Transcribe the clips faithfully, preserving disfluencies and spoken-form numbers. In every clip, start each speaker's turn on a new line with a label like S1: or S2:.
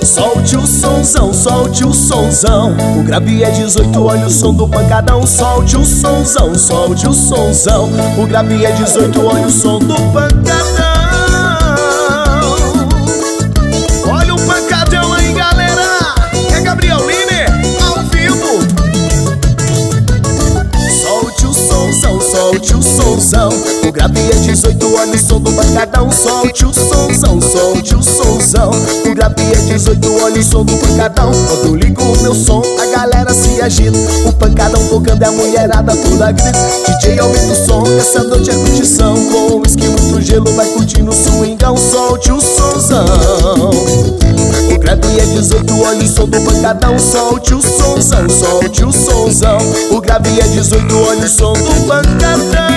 S1: Solte o sonzão, solte o sonzão. O grave é dezoito, olha o som do pancadão. Solte o sonzão, solte o sonzão. O grave é dezoito, olha o som do pancadão. Olha o pancadão aí, galera. É Gabriel Liner, ao vivo. Solte o sonzão, solte o sonzão. O grave é dezoito, olha o som do pancadão. Solte o sonzão, solte o sonzão. O grave é dezoito, olha o som do pancadão. Quando eu ligo o meu som, a galera se agita. O pancadão tocando e a mulherada toda grita. D J aumenta o som, essa noite é curtição. Com whisky, muito gelo, vai curtindo o swingão. Solte o sonzão. O grave é dezoito, olha o som do pancadão. Solte o sonzão, solte o sonzão. O grave é dezoito, olha o som do pancadão.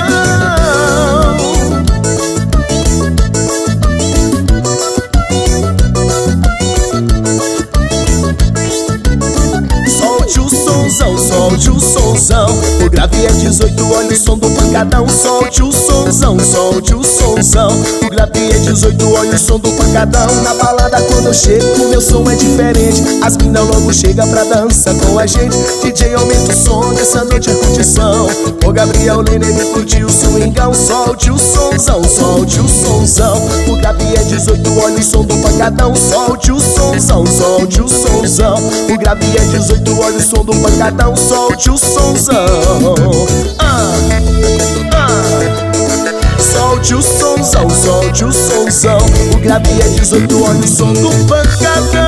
S1: Solte o sonzão, solte o sonzão. O grave é dezoito, olha o som do pancadão. Solte o sonzão, solte o sonzão. O grave é dezoito, olha o som do pancadão. Na balada quando eu chego, o meu som é diferente. As mina logo chega pra dança com a gente. D J aumenta o som, essa noite é curtição. O Gabriel Liner me curtiu o swingão. Solte o sonzão, solte o sonzão. O grave é dezoito, olha o som do pancadão. Solte o sonzão, solte o sonzão. O grave é dezoito, olha o som do pancadão. Solte o sonzão. Ah, ah. Solte o sonzão, solte o sonzão. O grave é dezoito, olha o som do pancadão.